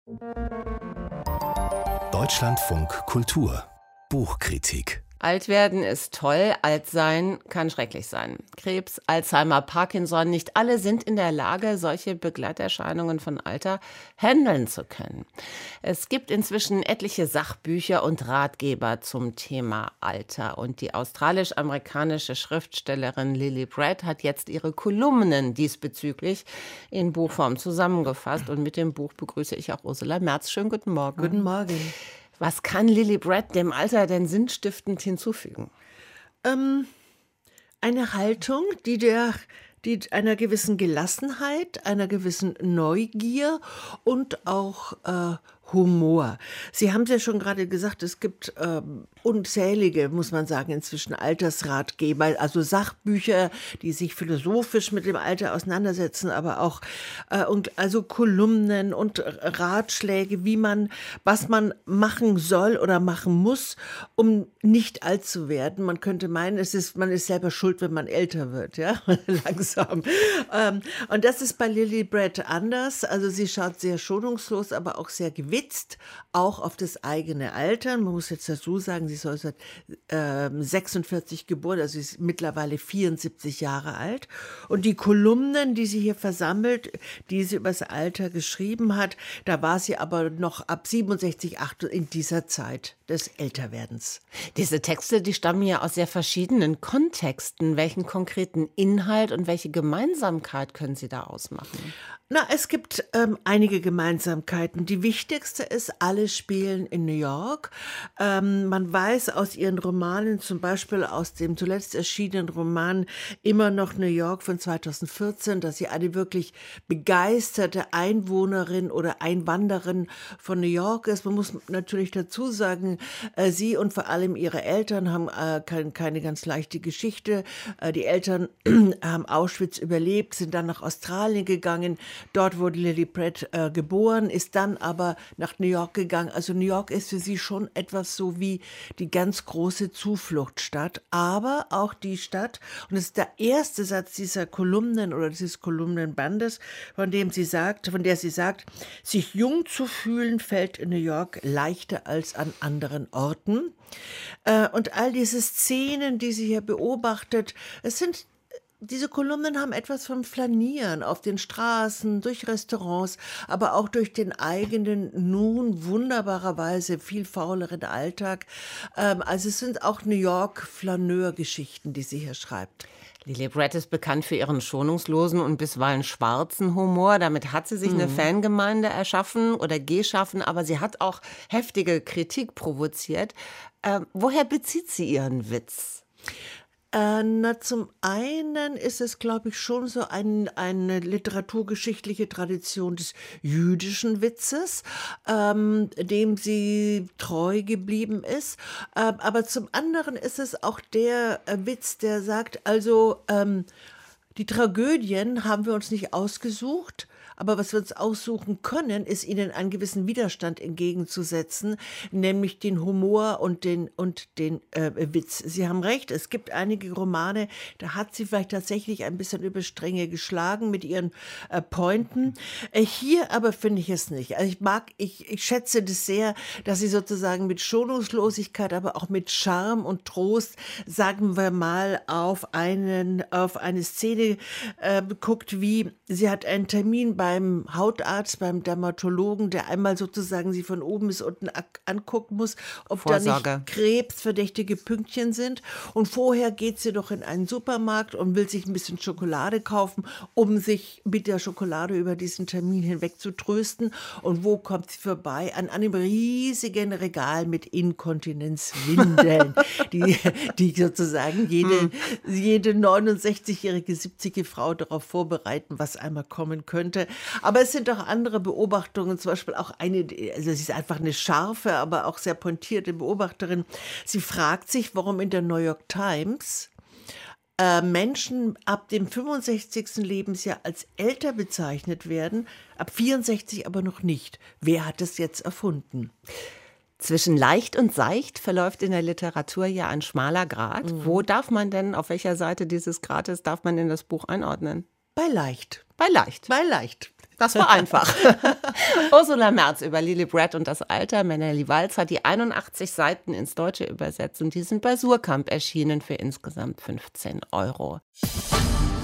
Deutschlandfunk Kultur Buchkritik. Alt werden ist toll, alt sein kann schrecklich sein. Krebs, Alzheimer, Parkinson, nicht alle sind in der Lage, solche Begleiterscheinungen von Alter handeln zu können. Es gibt inzwischen etliche Sachbücher und Ratgeber zum Thema Alter. Und die australisch-amerikanische Schriftstellerin Lily Brett hat jetzt ihre Kolumnen diesbezüglich in Buchform zusammengefasst. Und mit dem Buch begrüße ich auch Ursula Merz. Schönen guten Morgen. Guten Morgen. Was kann Lily Brett dem Alter denn sinnstiftend hinzufügen? Eine Haltung, die einer gewissen Gelassenheit, einer gewissen Neugier und auch Humor. Sie haben es ja schon gerade gesagt, es gibt unzählige, muss man sagen, inzwischen Altersratgeber, also Sachbücher, die sich philosophisch mit dem Alter auseinandersetzen, aber auch also Kolumnen und Ratschläge, was man machen soll oder machen muss, um nicht alt zu werden. Man könnte meinen, man ist selber schuld, wenn man älter wird, ja, langsam. Und das ist bei Lily Brett anders. Also sie schaut sehr schonungslos, aber auch sehr gewitzt, auch auf das eigene Alter. Man muss jetzt dazu sagen, sie ist 1946 geboren, also sie ist mittlerweile 74 Jahre alt. Und die Kolumnen, die sie hier versammelt, die sie über das Alter geschrieben hat, da war sie aber noch ab 67, 8 in dieser Zeit des Älterwerdens. Diese Texte, die stammen ja aus sehr verschiedenen Kontexten. Welchen konkreten Inhalt und welche Gemeinsamkeit können Sie da ausmachen? Es gibt einige Gemeinsamkeiten. Die wichtigste ist, alle spielen in New York. Man weiß aus ihren Romanen, zum Beispiel aus dem zuletzt erschienenen Roman Immer noch New York von 2014, dass sie eine wirklich begeisterte Einwohnerin oder Einwanderin von New York ist. Man muss natürlich dazu sagen, sie und vor allem ihre Eltern haben keine ganz leichte Geschichte. Die Eltern haben Auschwitz überlebt, sind dann nach Australien gegangen. Dort wurde Lily Brett geboren, ist dann aber nach New York gegangen. Also New York ist für sie schon etwas so wie die ganz große Zufluchtsstadt, aber auch die Stadt, und es ist der erste Satz dieser Kolumnen oder dieses Kolumnenbandes, von der sie sagt, sich jung zu fühlen fällt in New York leichter als an anderen Orten. Und all diese Szenen, die sie hier beobachtet, diese Kolumnen haben etwas vom Flanieren auf den Straßen, durch Restaurants, aber auch durch den eigenen, nun wunderbarerweise viel fauleren Alltag. Also es sind auch New York-Flaneur-Geschichten, die sie hier schreibt. Lily Brett ist bekannt für ihren schonungslosen und bisweilen schwarzen Humor. Damit hat sie sich eine Fangemeinde erschaffen oder geschaffen, aber sie hat auch heftige Kritik provoziert. Woher bezieht sie ihren Witz? Zum einen ist es, glaube ich, schon so eine literaturgeschichtliche Tradition des jüdischen Witzes, dem sie treu geblieben ist. Aber zum anderen ist es auch der Witz, der sagt, also die Tragödien haben wir uns nicht ausgesucht, aber was wir uns aussuchen können, ist ihnen einen gewissen Widerstand entgegenzusetzen, nämlich den Humor und den Witz. Sie haben recht, es gibt einige Romane, da hat sie vielleicht tatsächlich ein bisschen über Stränge geschlagen mit ihren Pointen. Hier aber finde ich es nicht. Also ich schätze das sehr, dass sie sozusagen mit Schonungslosigkeit, aber auch mit Charme und Trost, sagen wir mal, auf eine Szene guckt, wie sie hat einen Termin beim Hautarzt, beim Dermatologen, der einmal sozusagen sie von oben bis unten angucken muss, ob Vorsorge. da nicht krebsverdächtige Pünktchen sind. Und vorher geht sie doch in einen Supermarkt und will sich ein bisschen Schokolade kaufen, um sich mit der Schokolade über diesen Termin hinweg zu trösten. Und wo kommt sie vorbei? An einem riesigen Regal mit Inkontinenzwindeln, die sozusagen jede 69-jährige, 70-jährige Frau darauf vorbereiten, was einmal kommen könnte. Aber es sind auch andere Beobachtungen, zum Beispiel auch also sie ist einfach eine scharfe, aber auch sehr pointierte Beobachterin. Sie fragt sich, warum in der New York Times Menschen ab dem 65. Lebensjahr als älter bezeichnet werden, ab 64 aber noch nicht. Wer hat das jetzt erfunden? Zwischen leicht und seicht verläuft in der Literatur ja ein schmaler Grat. Wo darf man denn, auf welcher Seite dieses Grates darf man in das Buch einordnen? Bei leicht. Bei leicht. Bei leicht. Das war einfach. Ursula Merz über Lily Brett und das Alter. Melanie Walz hat die 81 Seiten ins Deutsche übersetzt und die sind bei Suhrkamp erschienen für insgesamt 15 €.